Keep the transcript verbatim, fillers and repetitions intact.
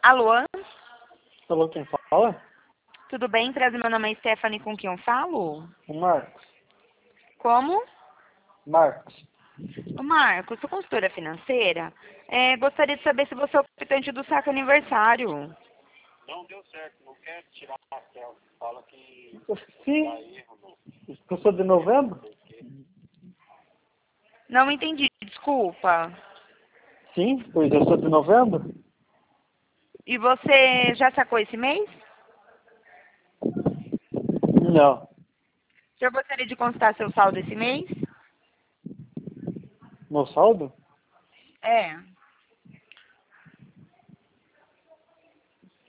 Alô? Alô, quem fala? Tudo bem? Prazer, meu nome é Stephanie, com quem eu falo? O Marcos. Como? Marcos. O Marcos, sou consultora financeira. É, gostaria de saber se você é o optante do saque aniversário. Não deu certo, não quer tirar a selfie. Fala que Sim, dá erro no eu sou de novembro? Não entendi, desculpa. Sim, pois eu sou de novembro? E você já sacou esse mês? Não. O senhor gostaria de consultar seu saldo esse mês? Meu saldo? É.